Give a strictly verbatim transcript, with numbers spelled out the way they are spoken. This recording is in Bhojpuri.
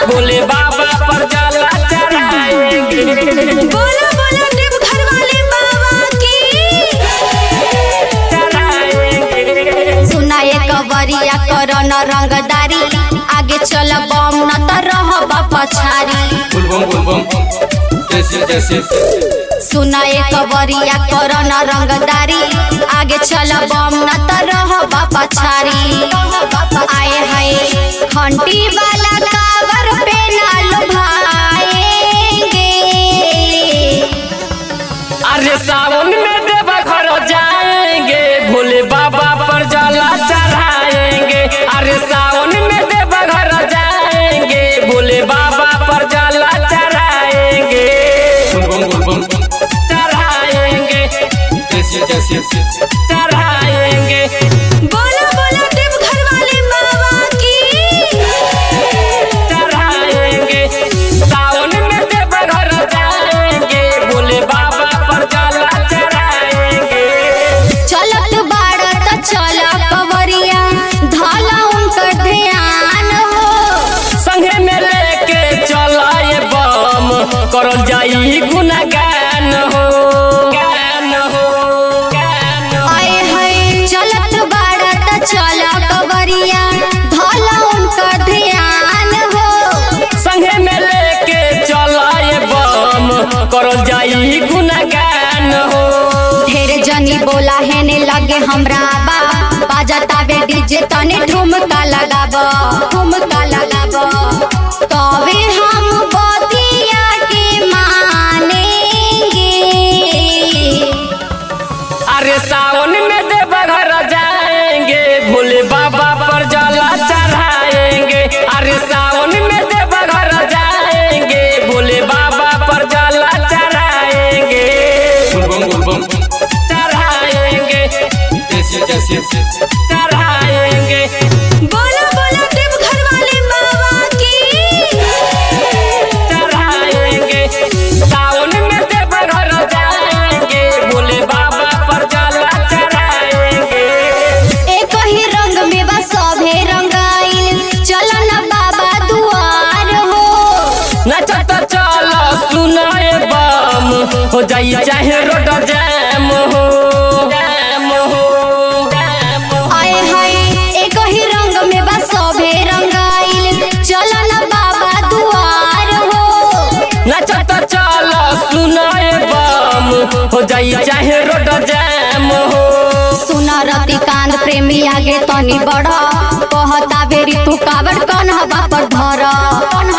भोले बाबा पर जला चढ़ाएंगे। बोलो बोलो देवघर वाले बाबा की चढ़ाएंगे। सुना ये कवरिया करो न रंगदारी, आगे चल बम न त रहब पछारी। बुलबम बुलबम जैसे जैसे सुना ये कवरिया करो न रंगदारी, आगे चल बम न त रहब पछारी। आए हाय घंटी वाला कावर पे ना लुभाएंगे। अरे सावन में देवघर जाएंगे, भोले बाबा पर जला चढ़ाएंगे। अरे सावन में देवघर जाएंगे, भोले बाबा पर जला चढ़ाएंगे। चढ़ाएंगे जैसे जैसे चढ़ाएंगे। बोलो बोलो देवघर वाले बाबा की चढ़ाएंगे। सावन में देवघर जाएंगे, भोले बाबा पर जला चढ़ाएंगे। चलत बाड़ त चल कवरिया, धाला उनकर ध्यान हो। संगे में लेके चलाए बम, करल जाई गुनगान हो गान हो गान हो। आए हाय चलत बाड़ त चल कवरिया, धाला उनकर ध्यान हो। संगे में लेके चलाए बम, करल जाई गुनगान हो। ढेर जनी बोला है ने लगे हमरा बा, बाजता बे डीजे तने ठुमका लगाबो ठुमका लगाबो। तबे हम बतिया के मानेंगे। अरे सावन में देवघर जाएंगे, भोले बाबा पर जला चढ़ाएंगे। अरे सावन में देवघर जाएंगे, भोले बाबा पर जला चढ़ाएंगे। चढ़ाएंगे जैसे जैसे चढ़ाएंगे। बोलो बोलो देवघर वाले बाबा की चढ़ाएंगे। सावन में देवघर जाएंगे, भोले बाबा पर जला चढ़ाएंगे। एक ही रंग में बा सभे रंगाइल, चल न बाबा दुआर हो। नचत चल सुनाए बम, हो जाई चाहे रोड जाम हो जाम हो जाम हो। आए हाय एक ही रंग में बा सभे रंगाइल, चल न बाबा दुआर हो। नचत चल सुनाए बम, हो जाई चाहे रोड जाम हो। सुना रतिकांत प्रेमी आगे तनी बढ़, कहता बेरी तू काबर कन हवा पर धर कन